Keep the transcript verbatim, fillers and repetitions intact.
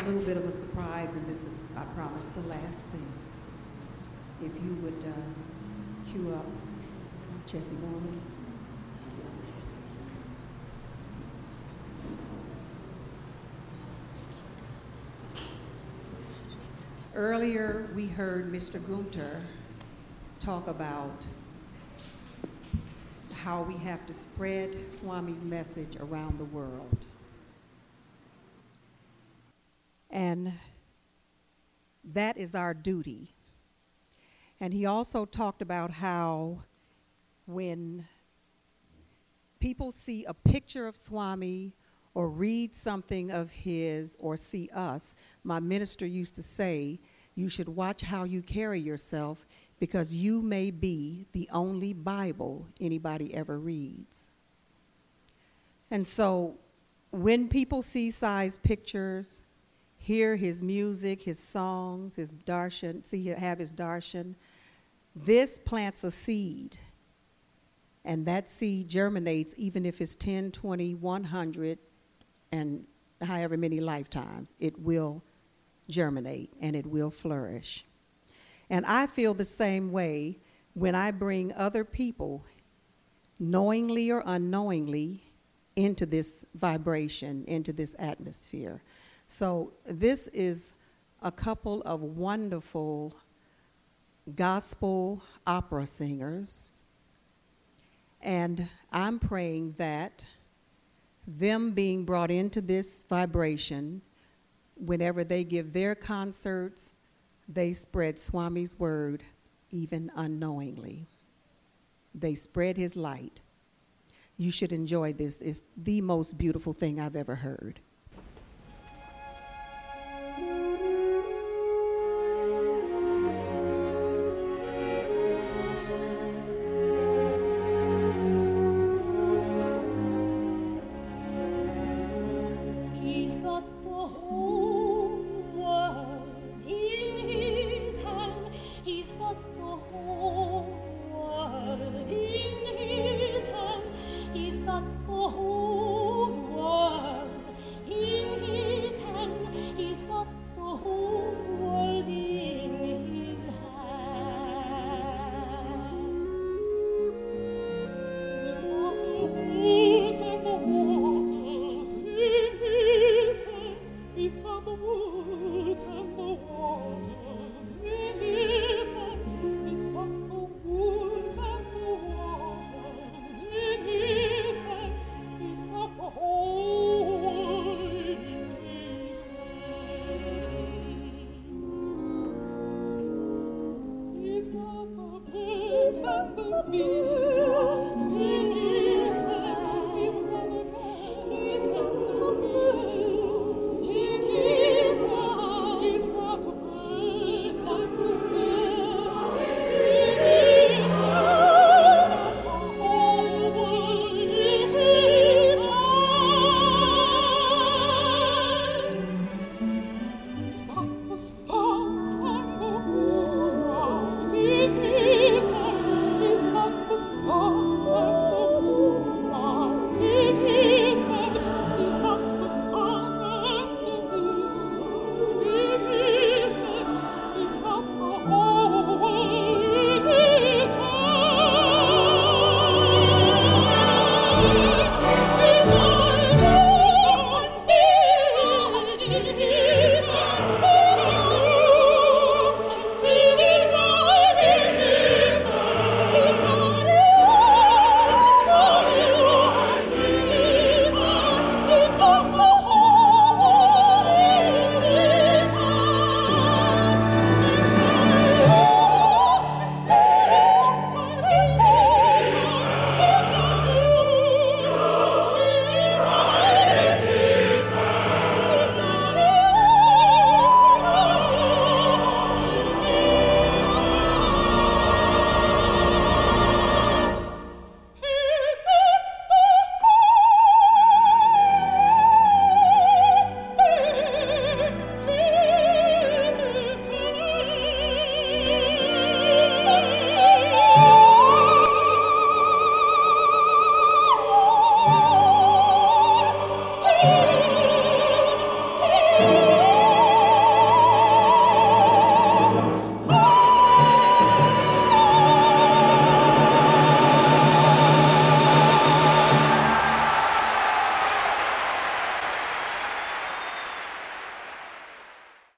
little bit of a surprise, and this is, I promise, the last thing. If you would uh, cue up Jesse Gorman. Earlier, we heard Mister Gunter talk about how we have to spread Swami's message around the world. And that is our duty. And he also talked about how when people see a picture of Swami or read something of his or see us, my minister used to say, you should watch how you carry yourself because you may be the only Bible anybody ever reads. And so when people see Sai's pictures, hear his music, his songs, his darshan, see have his darshan, this plants a seed. And that seed germinates even if it's ten, twenty, one hundred, and however many lifetimes, it will germinate and it will flourish. And I feel the same way when I bring other people, knowingly or unknowingly, into this vibration, into this atmosphere. So this is a couple of wonderful gospel opera singers, and I'm praying that them being brought into this vibration, whenever they give their concerts, they spread Swami's word even unknowingly. They spread his light. You should enjoy this. It's the most beautiful thing I've ever heard. Thank you.